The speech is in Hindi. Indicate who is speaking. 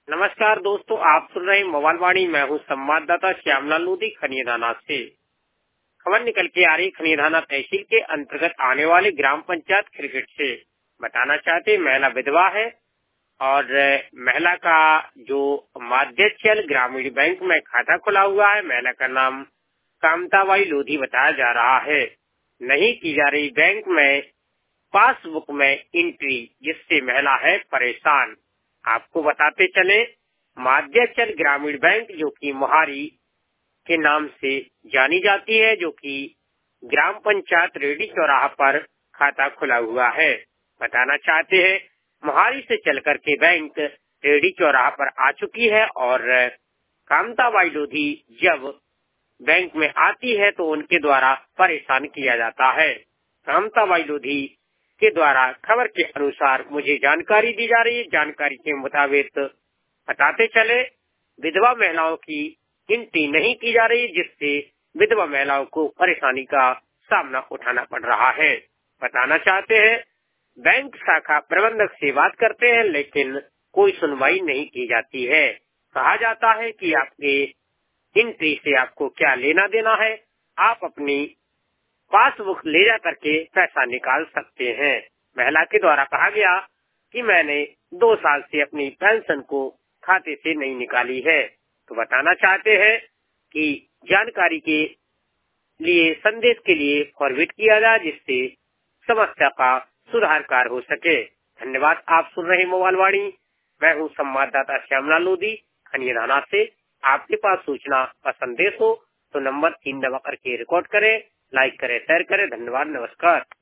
Speaker 1: नमस्कार दोस्तों, आप सुन रहे हैं मोबाइल वाणी। मैं हूं संवाददाता श्यामलाल लोधी खनियादाना से। खबर निकल के आ रही खनियादाना तहसील के अंतर्गत आने वाले ग्राम पंचायत क्रिकेट से। बताना चाहते महिला विधवा है और महिला का जो माध्यचल ग्रामीण बैंक में खाता खुला हुआ है। महिला का नाम कामताबाई लोधी बताया जा रहा है। नहीं की जा रही बैंक में पासबुक में एंट्री, जिससे महिला है परेशान। आपको बताते चले, माध्यचल ग्रामीण बैंक जो कि मोहारी के नाम से जानी जाती है, जो कि ग्राम पंचायत रेडी चौराहा पर खाता खुला हुआ है। बताना चाहते हैं, मोहारी से चल करके बैंक रेडी चौराहा पर आ चुकी है और कामताबाई लोधी जब बैंक में आती है तो उनके द्वारा परेशान किया जाता है। कामताबाई लोधी के द्वारा खबर के अनुसार मुझे जानकारी दी जा रही है। जानकारी के मुताबिक बताते चले, विधवा महिलाओं की गिनती नहीं की जा रही, जिससे विधवा महिलाओं को परेशानी का सामना उठाना पड़ रहा है। बताना चाहते हैं, बैंक शाखा प्रबंधक से बात करते हैं लेकिन कोई सुनवाई नहीं की जाती है। कहा जाता है कि आपके एंट्री से आपको क्या लेना देना है, आप अपनी पासबुक ले जा करके पैसा निकाल सकते हैं। महिला के द्वारा कहा गया कि मैंने 2 साल से अपनी पेंशन को खाते से नहीं निकाली है। तो बताना चाहते हैं कि जानकारी के लिए संदेश के लिए फॉरवर्ड किया जाए, जिससे समस्या का सुधार कार्य हो सके। धन्यवाद। आप सुन रहे मोबाइल वाणी। मैं हूँ संवाददाता श्यामलाल लोधी खनियादाना से। आपके पास सूचना का संदेश हो तो नंबर 3 दबा करके रिकॉर्ड करें, लाइक करें, शेयर करें। धन्यवाद, नमस्कार।